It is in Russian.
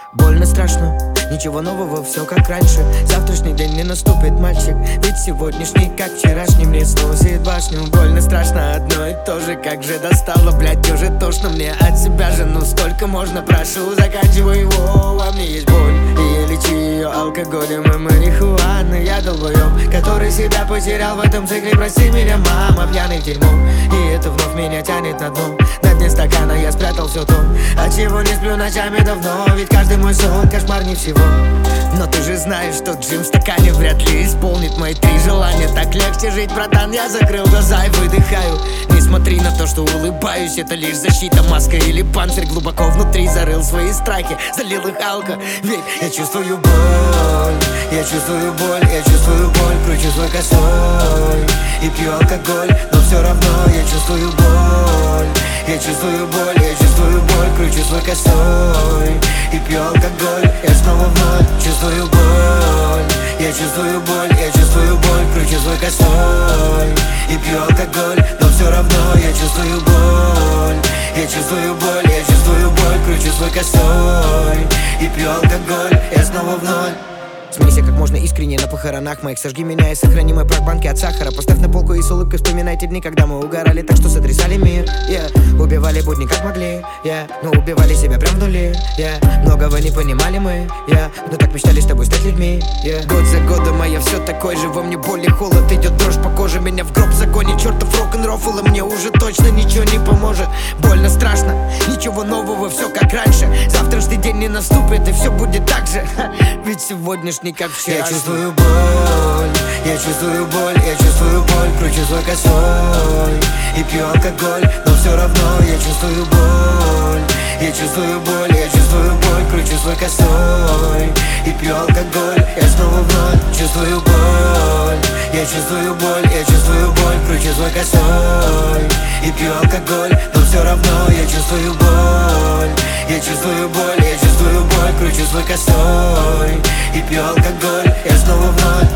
Больно страшно, ничего нового, все как раньше. Завтрашний день не наступит, мальчик, ведь сегодняшний, как вчерашний, мне сносит башню. Больно страшно, одно и то же, как же достало, блядь, уже тошно мне от себя же. Ну сколько можно, прошу, заканчивай его. Во мне есть боль, и я лечу ее алкоголем и марихуаной. Я долбоёб, который себя потерял в этом цикле. Прости меня, мама, пьяный в дерьмо. И это вновь меня тянет на дно. На дне стакана я спрятал все то, от чего не сплю ночами давно. Ведь каждый мой сон кошмар не всего. Но ты же знаешь, что джин в стакане вряд ли исполнит мои 3 желания. Так легче жить, братан, я закрыл глаза и выдыхаю. Не смотри на то, что улыбаюсь, это лишь защита, маска или панцирь. Глубоко внутри зарыл свои страхи, залил их алко. Ведь я чувствую боль, я чувствую боль, я чувствую боль. Кручу свой косой и пью алкоголь, но все равно я чувствую боль. Я чувствую боль, я чувствую боль. Кручу свой косой и пью алкоголь. Я снова вновь чувствую боль. Я чувствую боль, я чувствую боль. Кручу свой косой и пью алкоголь, но все равно я чувствую боль. Я чувствую боль, я чувствую боль. Кручу свой косой и пью алкоголь. Я снова вновь. Смейся как можно искренне на похоронах моих. Сожги меня и сохрани мой прах банки от сахара. Поставь на полку и с улыбкой вспоминай те дни, когда мы угорали так, что сотрясали мир. Убивали будни как могли, но убивали себя прям в нуле. Многого не понимали мы, но так мечтали с тобой стать людьми. Год за годом, а я все такой же. Во мне боль и холод, идет дрожь по коже. Меня в гроб загонит чертов рок-н-рофл, и мне уже точно ничего не поможет. Больно, страшно, ничего нового, все как раньше. Завтрашний день не наступит, и все будет так же. Ведь сегодняшний как вчера. Я чувствую боль, я чувствую боль, я чувствую боль. Кручу свой косой и пью алкоголь, но все равно я чувствую боль. Я чувствую боль, я чувствую боль. Кручу свой косой и пью алкоголь. Я снова вновь чувствую боль. Я чувствую боль, я чувствую боль. Кручу свой косой и пью алкоголь, но все равно я чувствую боль. Я чувствую боль, я чувствую боль. Кручу свой косой и пью алкоголь. Я снова вновь